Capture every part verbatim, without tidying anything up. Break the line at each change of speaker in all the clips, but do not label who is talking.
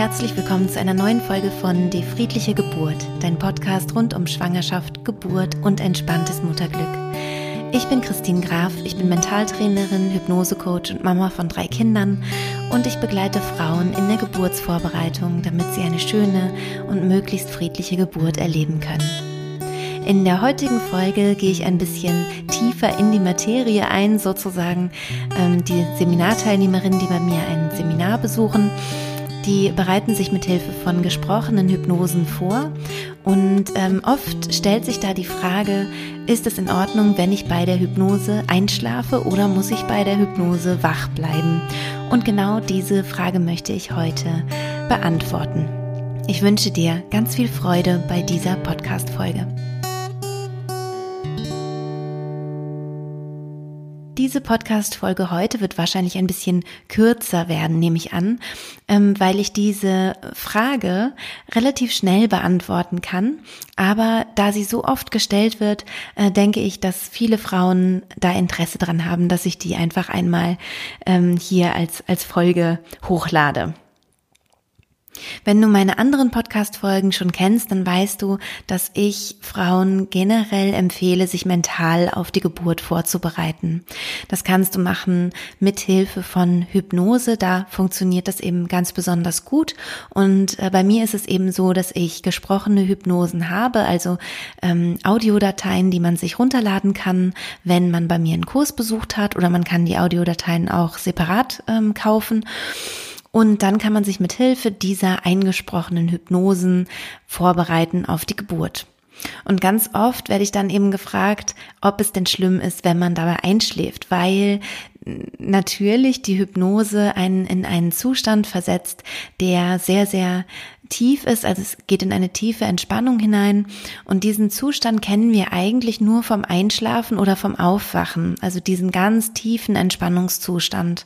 Herzlich willkommen zu einer neuen Folge von Die friedliche Geburt, dein Podcast rund um Schwangerschaft, Geburt und entspanntes Mutterglück. Ich bin Christine Graf, ich bin Mentaltrainerin, Hypnosecoach und Mama von drei Kindern und ich begleite Frauen in der Geburtsvorbereitung, damit sie eine schöne und möglichst friedliche Geburt erleben können. In der heutigen Folge gehe ich ein bisschen tiefer in die Materie ein, sozusagen ähm, die Seminarteilnehmerinnen, die bei mir ein Seminar besuchen, die bereiten sich mit Hilfe von gesprochenen Hypnosen vor und ähm, oft stellt sich da die Frage, ist es in Ordnung, wenn ich bei der Hypnose einschlafe oder muss ich bei der Hypnose wach bleiben? Und genau diese Frage möchte ich heute beantworten. Ich wünsche dir ganz viel Freude bei dieser Podcast-Folge. Diese Podcast-Folge heute wird wahrscheinlich ein bisschen kürzer werden, nehme ich an, ähm, weil ich diese Frage relativ schnell beantworten kann. Aber da sie so oft gestellt wird, äh, denke ich, dass viele Frauen da Interesse dran haben, dass ich die einfach einmal ähm, hier als, als Folge hochlade. Wenn du meine anderen Podcast-Folgen schon kennst, dann weißt du, dass ich Frauen generell empfehle, sich mental auf die Geburt vorzubereiten. Das kannst du machen mit Hilfe von Hypnose, da funktioniert das eben ganz besonders gut. Und äh, bei mir ist es eben so, dass ich gesprochene Hypnosen habe, also ähm, Audiodateien, die man sich runterladen kann, wenn man bei mir einen Kurs besucht hat, oder man kann die Audiodateien auch separat ähm, kaufen. Und dann kann man sich mit Hilfe dieser eingesprochenen Hypnosen vorbereiten auf die Geburt. Und ganz oft werde ich dann eben gefragt, ob es denn schlimm ist, wenn man dabei einschläft, weil natürlich die Hypnose einen in einen Zustand versetzt, der sehr, sehr tief ist, also es geht in eine tiefe Entspannung hinein und diesen Zustand kennen wir eigentlich nur vom Einschlafen oder vom Aufwachen, also diesen ganz tiefen Entspannungszustand.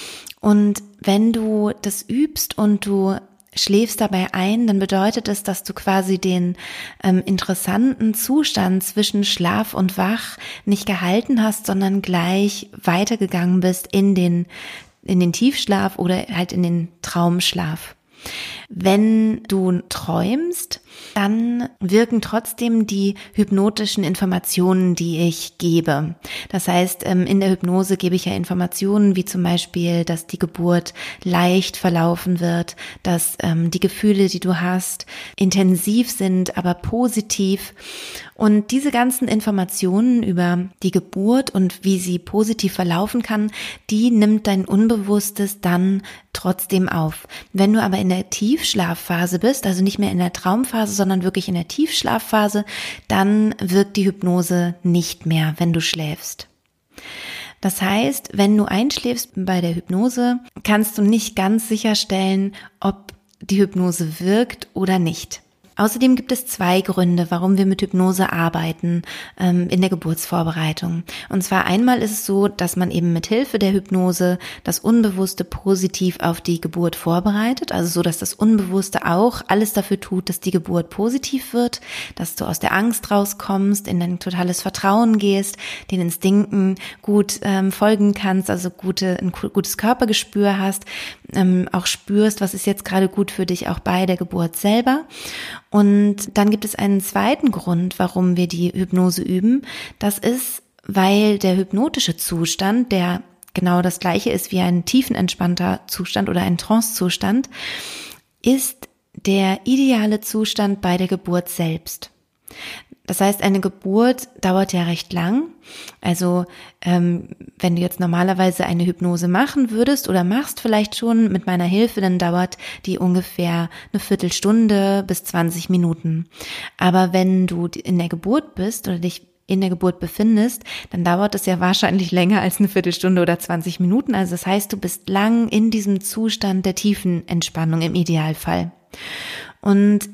Und wenn du das übst und du schläfst dabei ein, dann bedeutet es, dass du quasi den ähm, interessanten Zustand zwischen Schlaf und Wach nicht gehalten hast, sondern gleich weitergegangen bist in den, in den Tiefschlaf oder halt in den Traumschlaf. Wenn du träumst, dann wirken trotzdem die hypnotischen Informationen, die ich gebe. Das heißt, in der Hypnose gebe ich ja Informationen, wie zum Beispiel, dass die Geburt leicht verlaufen wird, dass ähm, die Gefühle, die du hast, intensiv sind, aber positiv. Und diese ganzen Informationen über die Geburt und wie sie positiv verlaufen kann, die nimmt dein Unbewusstes dann trotzdem auf. Wenn du aber in der Tiefschlafphase bist, also nicht mehr in der Traumphase, sondern wirklich in der Tiefschlafphase, dann wirkt die Hypnose nicht mehr, wenn du schläfst. Das heißt, wenn du einschläfst bei der Hypnose, kannst du nicht ganz sicherstellen, ob die Hypnose wirkt oder nicht. Außerdem gibt es zwei Gründe, warum wir mit Hypnose arbeiten ähm, in der Geburtsvorbereitung. Und zwar einmal ist es so, dass man eben mit Hilfe der Hypnose das Unbewusste positiv auf die Geburt vorbereitet, also so, dass das Unbewusste auch alles dafür tut, dass die Geburt positiv wird, dass du aus der Angst rauskommst, in dein totales Vertrauen gehst, den Instinkten gut ähm, folgen kannst, also gute, ein gutes Körpergespür hast, ähm, auch spürst, was ist jetzt gerade gut für dich, auch bei der Geburt selber. Und dann gibt es einen zweiten Grund, warum wir die Hypnose üben. Das ist, weil der hypnotische Zustand, der genau das gleiche ist wie ein tiefenentspannter Zustand oder ein Trance-Zustand, ist der ideale Zustand bei der Geburt selbst. Das heißt, eine Geburt dauert ja recht lang. Also ähm, wenn du jetzt normalerweise eine Hypnose machen würdest oder machst vielleicht schon mit meiner Hilfe, dann dauert die ungefähr eine Viertelstunde bis zwanzig Minuten. Aber wenn du in der Geburt bist oder dich in der Geburt befindest, dann dauert es ja wahrscheinlich länger als eine Viertelstunde oder zwanzig Minuten. Also das heißt, du bist lang in diesem Zustand der tiefen Entspannung im Idealfall. Und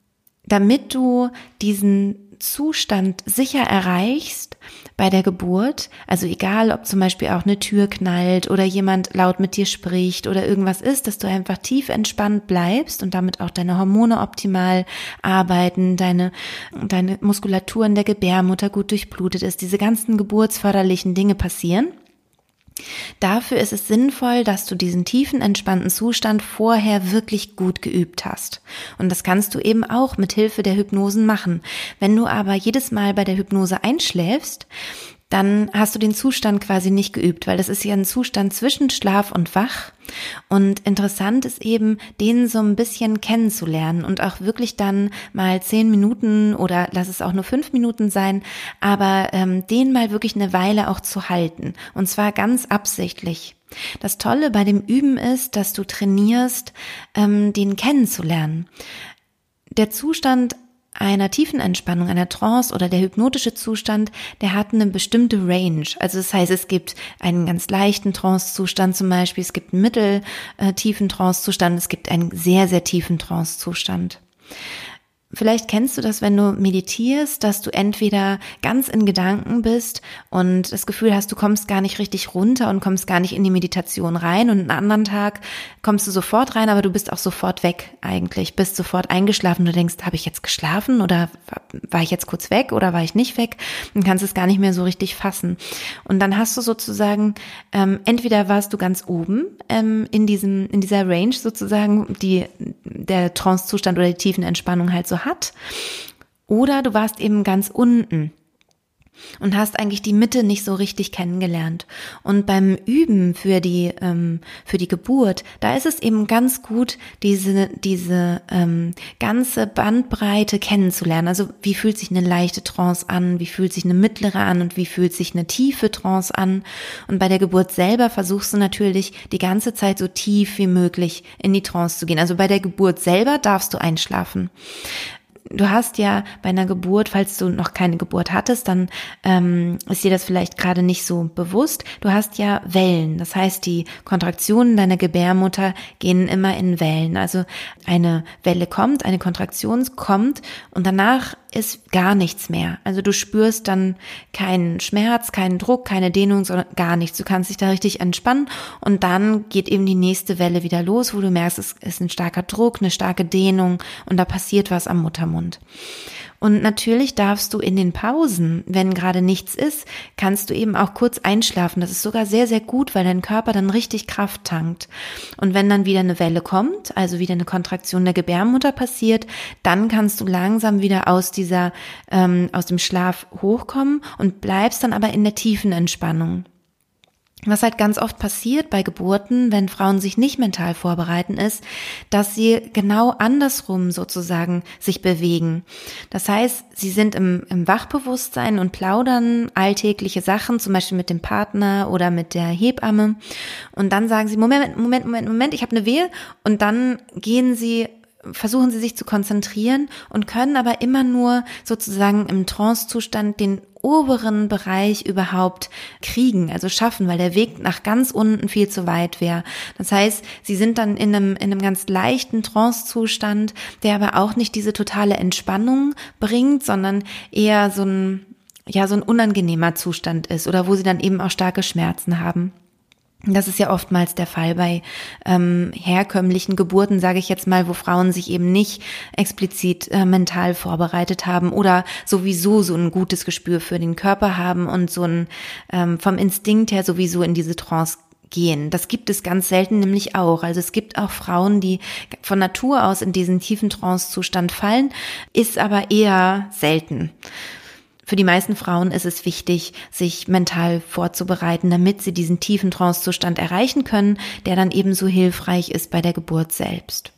damit du diesen Zustand sicher erreichst bei der Geburt, also egal, ob zum Beispiel auch eine Tür knallt oder jemand laut mit dir spricht oder irgendwas ist, dass du einfach tief entspannt bleibst und damit auch deine Hormone optimal arbeiten, deine, deine Muskulatur in der Gebärmutter gut durchblutet ist, diese ganzen geburtsförderlichen Dinge passieren, Dafür ist es sinnvoll, dass du diesen tiefen, entspannten Zustand vorher wirklich gut geübt hast. Und das kannst du eben auch mit Hilfe der Hypnosen machen. Wenn du aber jedes Mal bei der Hypnose einschläfst, dann hast du den Zustand quasi nicht geübt, weil das ist ja ein Zustand zwischen Schlaf und Wach. Und interessant ist eben, den so ein bisschen kennenzulernen und auch wirklich dann mal zehn Minuten oder lass es auch nur fünf Minuten sein, aber ähm, den mal wirklich eine Weile auch zu halten. Und zwar ganz absichtlich. Das Tolle bei dem Üben ist, dass du trainierst, ähm, den kennenzulernen. Der Zustand einer tiefen Entspannung, einer Trance oder der hypnotische Zustand, der hat eine bestimmte Range. Also das heißt, es gibt einen ganz leichten Trance-Zustand zum Beispiel, es gibt einen mitteltiefen Trance-Zustand, es gibt einen sehr, sehr tiefen Trance-Zustand. Vielleicht kennst du das, wenn du meditierst, dass du entweder ganz in Gedanken bist und das Gefühl hast, du kommst gar nicht richtig runter und kommst gar nicht in die Meditation rein, und einen anderen Tag kommst du sofort rein, aber du bist auch sofort weg eigentlich, bist sofort eingeschlafen. Du denkst, habe ich jetzt geschlafen oder war ich jetzt kurz weg oder war ich nicht weg? Und kannst es gar nicht mehr so richtig fassen. Und dann hast du sozusagen, ähm, entweder warst du ganz oben ähm, in diesem in dieser Range sozusagen, die der Trance-Zustand oder die tiefen Entspannung halt so hat, oder du warst eben ganz unten und hast eigentlich die Mitte nicht so richtig kennengelernt. Und beim Üben für die ähm, für die Geburt, da ist es eben ganz gut, diese diese ähm, ganze Bandbreite kennenzulernen. Also wie fühlt sich eine leichte Trance an, wie fühlt sich eine mittlere an und wie fühlt sich eine tiefe Trance an. Und bei der Geburt selber versuchst du natürlich die ganze Zeit so tief wie möglich in die Trance zu gehen. Also bei der Geburt selber darfst du einschlafen. Du hast ja bei einer Geburt, falls du noch keine Geburt hattest, dann ähm, ist dir das vielleicht gerade nicht so bewusst. Du hast ja Wellen. Das heißt, die Kontraktionen deiner Gebärmutter gehen immer in Wellen. Also eine Welle kommt, eine Kontraktion kommt und danach ist gar nichts mehr. Also du spürst dann keinen Schmerz, keinen Druck, keine Dehnung, sondern gar nichts. Du kannst dich da richtig entspannen und dann geht eben die nächste Welle wieder los, wo du merkst, es ist ein starker Druck, eine starke Dehnung und da passiert was am Muttermund. Und natürlich darfst du in den Pausen, wenn gerade nichts ist, kannst du eben auch kurz einschlafen. Das ist sogar sehr, sehr gut, weil dein Körper dann richtig Kraft tankt. Und wenn dann wieder eine Welle kommt, also wieder eine Kontraktion der Gebärmutter passiert, dann kannst du langsam wieder aus dieser, ähm, aus dem Schlaf hochkommen und bleibst dann aber in der tiefen Entspannung. Was halt ganz oft passiert bei Geburten, wenn Frauen sich nicht mental vorbereiten, ist, dass sie genau andersrum sozusagen sich bewegen. Das heißt, sie sind im, im Wachbewusstsein und plaudern alltägliche Sachen, zum Beispiel mit dem Partner oder mit der Hebamme. Und dann sagen sie, Moment, Moment, Moment, Moment, ich habe eine Wehe. Und dann gehen sie versuchen sie sich zu konzentrieren und können aber immer nur sozusagen im Trance-Zustand den oberen Bereich überhaupt kriegen, also schaffen, weil der Weg nach ganz unten viel zu weit wäre. Das heißt, sie sind dann in einem, in einem ganz leichten Trance-Zustand, der aber auch nicht diese totale Entspannung bringt, sondern eher so ein, ja, so ein unangenehmer Zustand ist oder wo sie dann eben auch starke Schmerzen haben. Das ist ja oftmals der Fall bei ähm, herkömmlichen Geburten, sage ich jetzt mal, wo Frauen sich eben nicht explizit äh, mental vorbereitet haben oder sowieso so ein gutes Gespür für den Körper haben und so ein ähm, vom Instinkt her sowieso in diese Trance gehen. Das gibt es ganz selten nämlich auch. Also es gibt auch Frauen, die von Natur aus in diesen tiefen Trance-Zustand fallen, ist aber eher selten. Für die meisten Frauen ist es wichtig, sich mental vorzubereiten, damit sie diesen tiefen Trancezustand erreichen können, der dann ebenso hilfreich ist bei der Geburt selbst.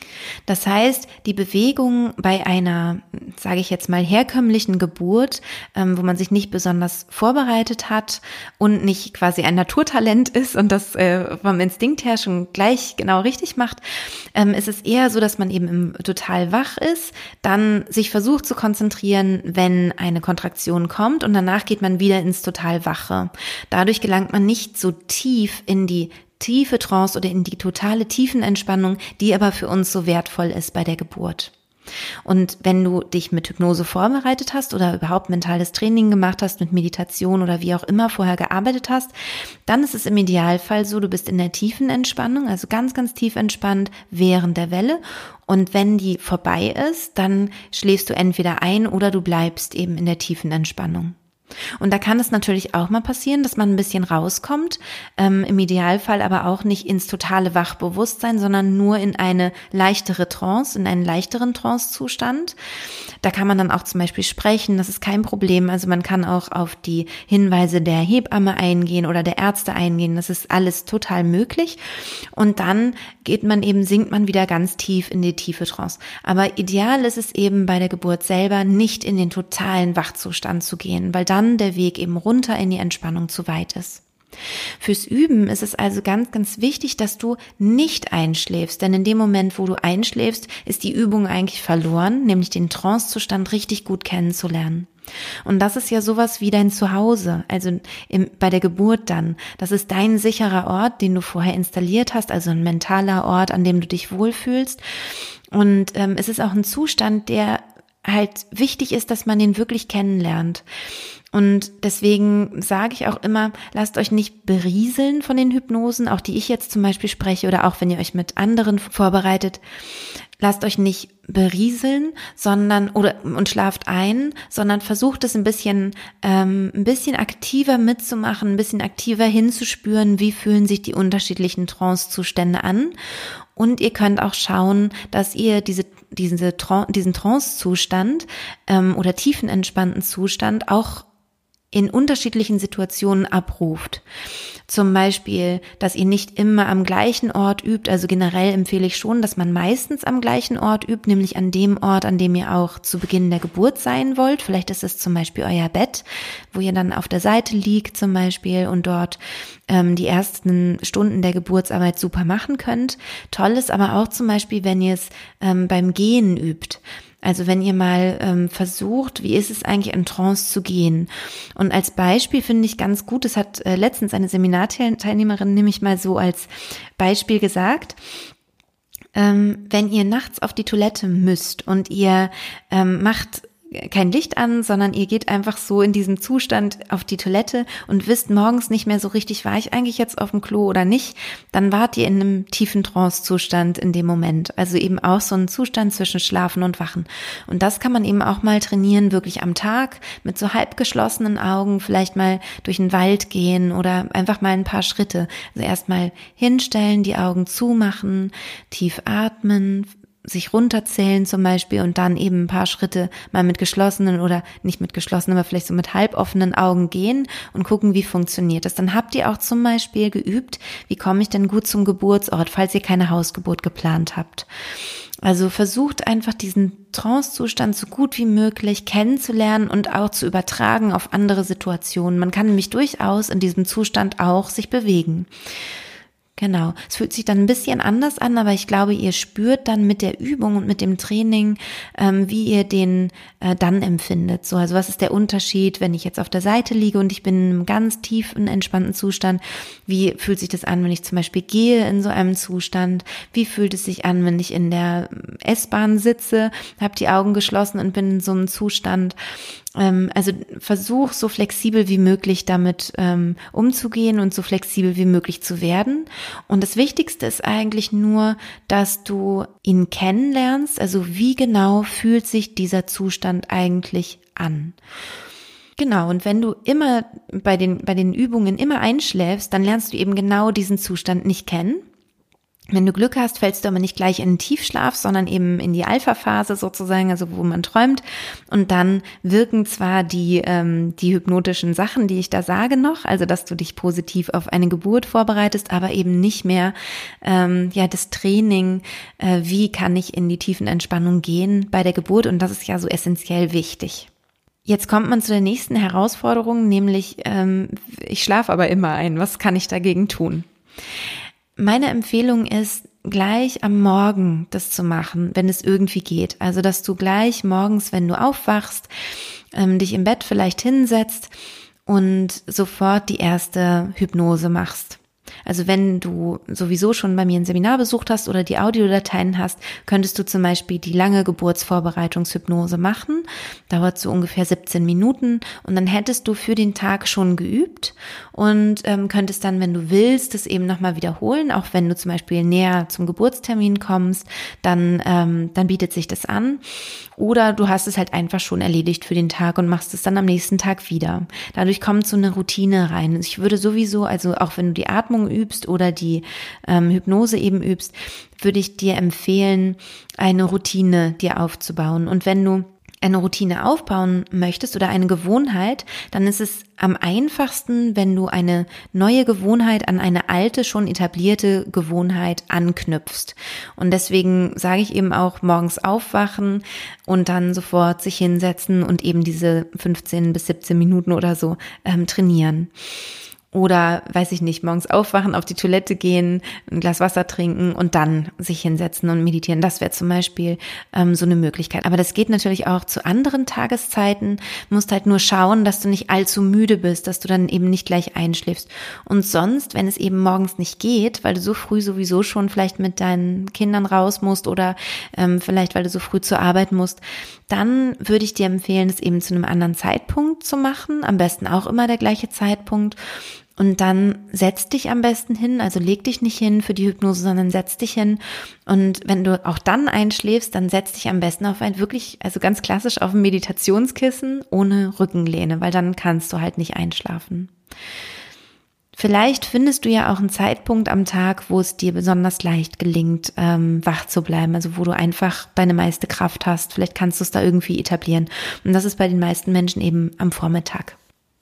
Das heißt, die Bewegung bei einer, sage ich jetzt mal, herkömmlichen Geburt, ähm, wo man sich nicht besonders vorbereitet hat und nicht quasi ein Naturtalent ist und das äh, vom Instinkt her schon gleich genau richtig macht, ähm, ist es eher so, dass man eben im, total wach ist, dann sich versucht zu konzentrieren, wenn eine Kontraktion kommt und danach geht man wieder ins total Wache. Dadurch gelangt man nicht so tief in die tiefe Trance oder in die totale Tiefenentspannung, die aber für uns so wertvoll ist bei der Geburt. Und wenn du dich mit Hypnose vorbereitet hast oder überhaupt mentales Training gemacht hast, mit Meditation oder wie auch immer vorher gearbeitet hast, dann ist es im Idealfall so, du bist in der tiefen Entspannung, also ganz, ganz tief entspannt während der Welle. Und wenn die vorbei ist, dann schläfst du entweder ein oder du bleibst eben in der tiefen Entspannung. Und da kann es natürlich auch mal passieren, dass man ein bisschen rauskommt, ähm, im Idealfall aber auch nicht ins totale Wachbewusstsein, sondern nur in eine leichtere Trance, in einen leichteren Trancezustand. Da kann man dann auch zum Beispiel sprechen, das ist kein Problem. Also man kann auch auf die Hinweise der Hebamme eingehen oder der Ärzte eingehen, das ist alles total möglich. Und dann geht man eben, sinkt man wieder ganz tief in die tiefe Trance. Aber ideal ist es eben bei der Geburt selber, nicht in den totalen Wachzustand zu gehen, weil dann der Weg eben runter in die Entspannung zu weit ist. Fürs Üben ist es also ganz, ganz wichtig, dass du nicht einschläfst, denn in dem Moment, wo du einschläfst, ist die Übung eigentlich verloren, nämlich den Trancezustand richtig gut kennenzulernen. Und das ist ja sowas wie dein Zuhause, also im, bei der Geburt dann. Das ist dein sicherer Ort, den du vorher installiert hast, also ein mentaler Ort, an dem du dich wohlfühlst. Und ähm, es ist auch ein Zustand, der halt wichtig ist, dass man den wirklich kennenlernt. Und deswegen sage ich auch immer, lasst euch nicht berieseln von den Hypnosen, auch die ich jetzt zum Beispiel spreche oder auch wenn ihr euch mit anderen vorbereitet. Lasst euch nicht berieseln, sondern oder und schlaft ein, sondern versucht es ein bisschen, ähm, ein bisschen aktiver mitzumachen, ein bisschen aktiver hinzuspüren, wie fühlen sich die unterschiedlichen Trancezustände an. Und ihr könnt auch schauen, dass ihr diese diese diesen Trancezustand ähm, oder tiefenentspannten Zustand auch in unterschiedlichen Situationen abruft. Zum Beispiel, dass ihr nicht immer am gleichen Ort übt, also generell empfehle ich schon, dass man meistens am gleichen Ort übt, nämlich an dem Ort, an dem ihr auch zu Beginn der Geburt sein wollt. Vielleicht ist es zum Beispiel euer Bett, wo ihr dann auf der Seite liegt zum Beispiel und dort ähm, die ersten Stunden der Geburtsarbeit super machen könnt. Toll ist aber auch zum Beispiel, wenn ihr es ähm, beim Gehen übt. Also wenn ihr mal ähm, versucht, wie ist es eigentlich in Trance zu gehen? Und als Beispiel finde ich ganz gut, das hat äh, letztens eine Seminarteilnehmerin nämlich mal so als Beispiel gesagt, ähm, wenn ihr nachts auf die Toilette müsst und ihr ähm, macht kein Licht an, sondern ihr geht einfach so in diesem Zustand auf die Toilette und wisst morgens nicht mehr so richtig, war ich eigentlich jetzt auf dem Klo oder nicht, dann wart ihr in einem tiefen Trance-Zustand in dem Moment. Also eben auch so ein Zustand zwischen Schlafen und Wachen. Und das kann man eben auch mal trainieren, wirklich am Tag mit so halb geschlossenen Augen, vielleicht mal durch den Wald gehen oder einfach mal ein paar Schritte. Also erstmal hinstellen, die Augen zumachen, tief atmen, sich runterzählen zum Beispiel und dann eben ein paar Schritte mal mit geschlossenen oder nicht mit geschlossenen, aber vielleicht so mit halboffenen Augen gehen und gucken, wie funktioniert das. Dann habt ihr auch zum Beispiel geübt, wie komme ich denn gut zum Geburtsort, falls ihr keine Hausgeburt geplant habt. Also versucht einfach diesen Trancezustand so gut wie möglich kennenzulernen und auch zu übertragen auf andere Situationen. Man kann nämlich durchaus in diesem Zustand auch sich bewegen. Genau, es fühlt sich dann ein bisschen anders an, aber ich glaube, ihr spürt dann mit der Übung und mit dem Training, ähm, wie ihr den äh, dann empfindet. So, also was ist der Unterschied, wenn ich jetzt auf der Seite liege und ich bin in einem ganz tiefen, entspannten Zustand? Wie fühlt sich das an, wenn ich zum Beispiel gehe in so einem Zustand? Wie fühlt es sich an, wenn ich in der S-Bahn sitze, habe die Augen geschlossen und bin in so einem Zustand? Also versuch so flexibel wie möglich damit ähm, umzugehen und so flexibel wie möglich zu werden. Und das Wichtigste ist eigentlich nur, dass du ihn kennenlernst, also wie genau fühlt sich dieser Zustand eigentlich an. Genau, und wenn du immer bei den, bei den Übungen immer einschläfst, dann lernst du eben genau diesen Zustand nicht kennen. Wenn du Glück hast, fällst du aber nicht gleich in den Tiefschlaf, sondern eben in die Alpha-Phase sozusagen, also wo man träumt. Und dann wirken zwar die ähm, die hypnotischen Sachen, die ich da sage noch, also dass du dich positiv auf eine Geburt vorbereitest, aber eben nicht mehr ähm, ja das Training, äh, wie kann ich in die tiefen Entspannung gehen bei der Geburt. Und das ist ja so essentiell wichtig. Jetzt kommt man zu der nächsten Herausforderung, nämlich ähm, ich schlafe aber immer ein. Was kann ich dagegen tun? Meine Empfehlung ist, gleich am Morgen das zu machen, wenn es irgendwie geht. Also, dass du gleich morgens, wenn du aufwachst, ähm, dich im Bett vielleicht hinsetzt und sofort die erste Hypnose machst. Also wenn du sowieso schon bei mir ein Seminar besucht hast oder die Audiodateien hast, könntest du zum Beispiel die lange Geburtsvorbereitungshypnose machen. Dauert so ungefähr siebzehn Minuten und dann hättest du für den Tag schon geübt und ähm, könntest dann, wenn du willst, das eben nochmal wiederholen. Auch wenn du zum Beispiel näher zum Geburtstermin kommst, dann, ähm, dann bietet sich das an. Oder du hast es halt einfach schon erledigt für den Tag und machst es dann am nächsten Tag wieder. Dadurch kommt so eine Routine rein. Ich würde sowieso, also auch wenn du die Atmung übst oder die ähm, Hypnose eben übst, würde ich dir empfehlen, eine Routine dir aufzubauen. Und wenn du eine Routine aufbauen möchtest oder eine Gewohnheit, dann ist es am einfachsten, wenn du eine neue Gewohnheit an eine alte, schon etablierte Gewohnheit anknüpfst. Und deswegen sage ich eben auch morgens aufwachen und dann sofort sich hinsetzen und eben diese fünfzehn bis siebzehn Minuten oder so ähm, trainieren. Oder, weiß ich nicht, morgens aufwachen, auf die Toilette gehen, ein Glas Wasser trinken und dann sich hinsetzen und meditieren. Das wäre zum Beispiel ähm, so eine Möglichkeit. Aber das geht natürlich auch zu anderen Tageszeiten. Du musst halt nur schauen, dass du nicht allzu müde bist, dass du dann eben nicht gleich einschläfst. Und sonst, wenn es eben morgens nicht geht, weil du so früh sowieso schon vielleicht mit deinen Kindern raus musst oder ähm, vielleicht, weil du so früh zur Arbeit musst, dann würde ich dir empfehlen, es eben zu einem anderen Zeitpunkt zu machen. Am besten auch immer der gleiche Zeitpunkt. Und dann setz dich am besten hin, also leg dich nicht hin für die Hypnose, sondern setz dich hin. Und wenn du auch dann einschläfst, dann setz dich am besten auf ein wirklich, also ganz klassisch auf ein Meditationskissen ohne Rückenlehne, weil dann kannst du halt nicht einschlafen. Vielleicht findest du ja auch einen Zeitpunkt am Tag, wo es dir besonders leicht gelingt, ähm, wach zu bleiben, also wo du einfach deine meiste Kraft hast. Vielleicht kannst du es da irgendwie etablieren. Und das ist bei den meisten Menschen eben am Vormittag.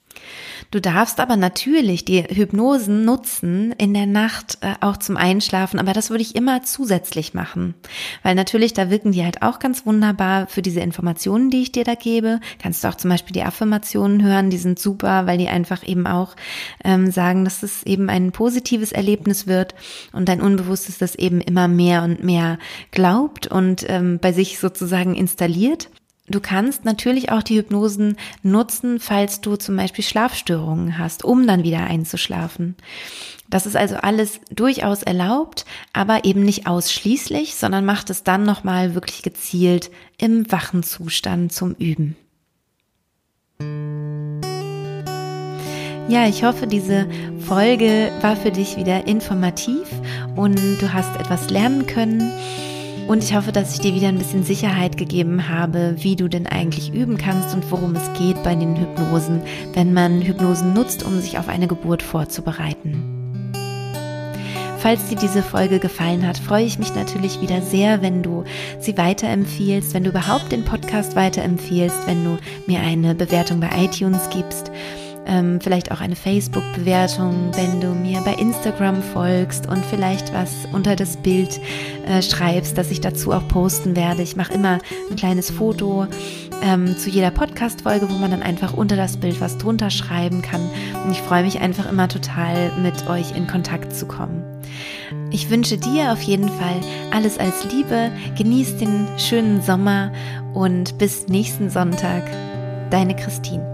Du darfst aber natürlich die Hypnosen nutzen in der Nacht äh, auch zum Einschlafen, aber das würde ich immer zusätzlich machen, weil natürlich da wirken die halt auch ganz wunderbar für diese Informationen, die ich dir da gebe. Kannst du auch zum Beispiel die Affirmationen hören, die sind super, weil die einfach eben auch ähm, sagen, dass es eben ein positives Erlebnis wird und dein Unbewusstes das eben immer mehr und mehr glaubt und ähm, bei sich sozusagen installiert. Du kannst natürlich auch die Hypnosen nutzen, falls du zum Beispiel Schlafstörungen hast, um dann wieder einzuschlafen. Das ist also alles durchaus erlaubt, aber eben nicht ausschließlich, sondern macht es dann nochmal wirklich gezielt im wachen Zustand zum Üben. Ja, ich hoffe, diese Folge war für dich wieder informativ und du hast etwas lernen können. Und ich hoffe, dass ich dir wieder ein bisschen Sicherheit gegeben habe, wie du denn eigentlich üben kannst und worum es geht bei den Hypnosen, wenn man Hypnosen nutzt, um sich auf eine Geburt vorzubereiten. Falls dir diese Folge gefallen hat, freue ich mich natürlich wieder sehr, wenn du sie weiterempfiehlst, wenn du überhaupt den Podcast weiterempfiehlst, wenn du mir eine Bewertung bei iTunes gibst. Ähm, vielleicht auch eine Facebook-Bewertung, wenn du mir bei Instagram folgst und vielleicht was unter das Bild äh, schreibst, das ich dazu auch posten werde. Ich mache immer ein kleines Foto ähm, zu jeder Podcast-Folge, wo man dann einfach unter das Bild was drunter schreiben kann. Und ich freue mich einfach immer total, mit euch in Kontakt zu kommen. Ich wünsche dir auf jeden Fall alles als Liebe, genieß den schönen Sommer und bis nächsten Sonntag. Deine Christine.